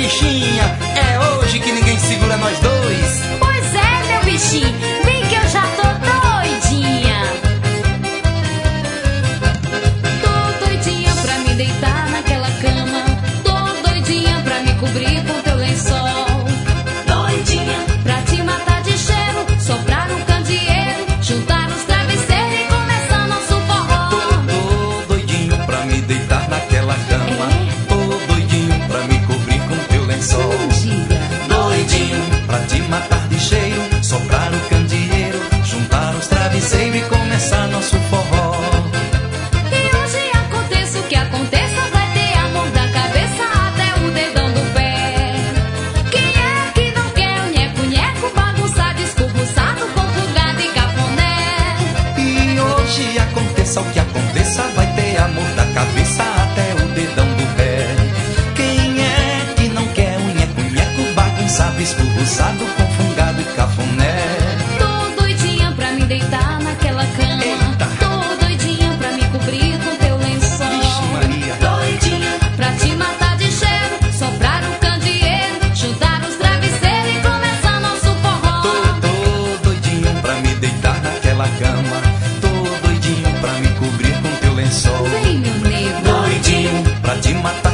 bichinha, é hoje que ninguém segura nós dois. Pois é, meu bichinho, vem que eu já tô doidinha. Tô doidinha pra me deitar naquela cama. Tô doidinha pra me cobrir com teu lençol. Doidinha pra te matar de cheiro, soprar um candeeiro, juntar os travesseiros e começar nosso forró. Tô doidinho pra me deitar naquela cama. Tô doidinho pra me cobrir com teu lençol. Doidinho pra te matar de cheiro, soprar o candeeiro, juntar os travesseiros e começar nosso forró. E hoje aconteça o que aconteça, vai ter amor da cabeça até o dedão do pé. Quem é que não quer o nheco-nheco, bagunçado, escorbuçado, com pulgada e cafuné? E hoje aconteça o que aconteça, vai ter amor da cabeça até o dedão do pé. Quem é que não quer um nheco-nheco, bagunçado, escorbuçado, com fungado e cafuné? Tô doidinha pra me deitar naquela cama. Eita. Tô doidinha pra me cobrir com teu lençol. Vixe Maria. Doidinha pra te matar de cheiro, soprar um candeeiro, juntar os travesseiros e começar nosso forró. Tô doidinho pra me deitar naquela cama. Tô doidinho pra me cobrir com teu lençol. Vem, meu nego. Doidinho pra te matar